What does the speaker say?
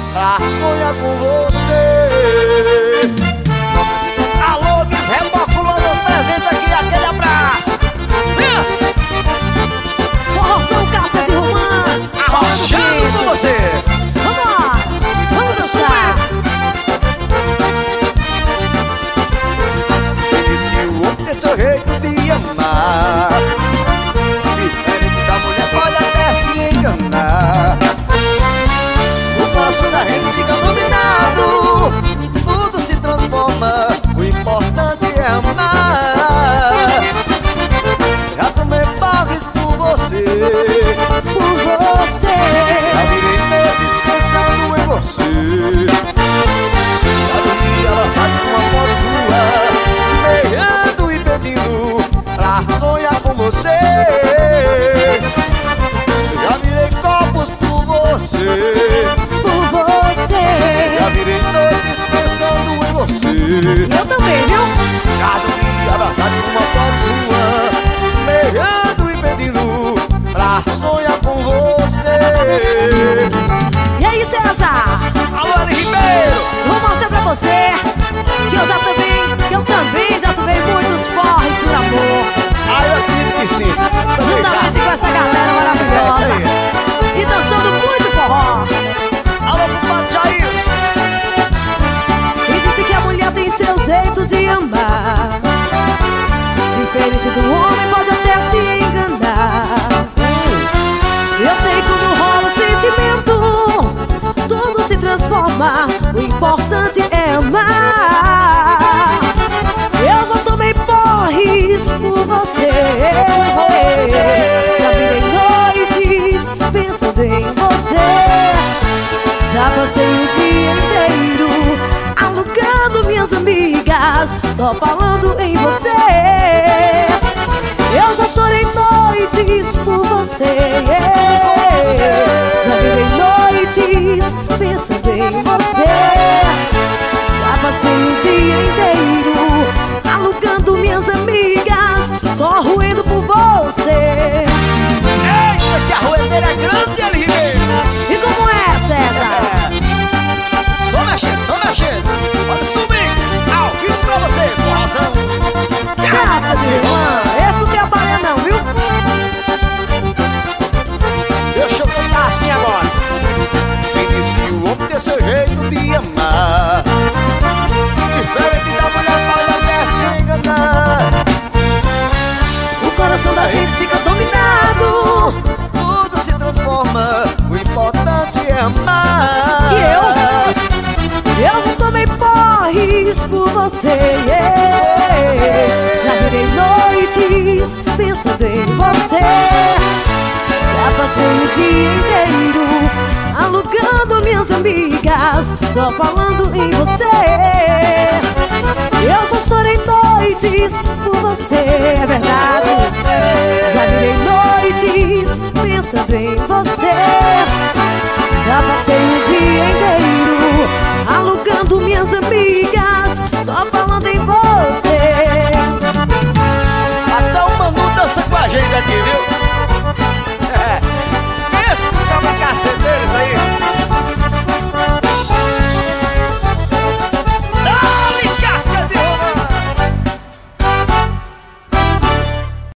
pra sonhar com você. Alô, Miss Reboculando presente aqui, aquele abraço. Forrozão Casca de Romã, Arrochando com você. vamos lá, vamos dançar. Quem diz que o homem tem seu jeito de amar, diferente da mulher pode até se enganar. O coração da gente fica dominado, tudo se transforma, o importante é amar. Já tomei barres por você, Por você, já virei noites pensando em você. Já dormi abraçado com uma foto sua, beijando e pedindo pra sonhar com você. Já virei copos por você, por você. já virei noites pensando em você. Eu também, viu? Já dormi abraçado com uma foto sua, beijando e pedindo pra sonhar com você. E aí, César? Alô, Eli Ribeiro! Vou mostrar pra você que eu também já tomei muitos porres por amor. Ah, eu acredito que sim. Juntamente com essa galera maravilhosa e dançando muito forró. Alô, compadre Jailson! E disse que a mulher tem seu jeito de amar, diferente do homem pode até se enganar. Eu sei quando rola o sentimento, tudo se transforma, o importante é amar. Eu já tomei porres por você, já virei noites pensando em você. Já passei o dia inteiro alugando minhas amigas, só falando em você. Eu já chorei noites por você, já virei noites pensando em você. Já passei o dia inteiro alugando minhas amigas, só ruindo por você. Eita, que a roedeira é grande, Eli Ribeiro! E como é, César? Só mexendo, só mexendo! Olha o swing! Ao vivo pra você, forrozão! Graça de irmã, esse não tem aparelho não, viu? Deixa eu cantar assim agora. Quem diz que o homem tem seu jeito de amar, diferente da mulher pode até se enganar. O coração da gente fica dominado. Tudo se transforma, o importante é amar. E eu já tomei porres por você, já virei noites pensando em você. Já passei o dia inteiro alugando minhas amigas, só falando em você. Eu só chorei noites por você, é verdade. Já virei noites pensando em você.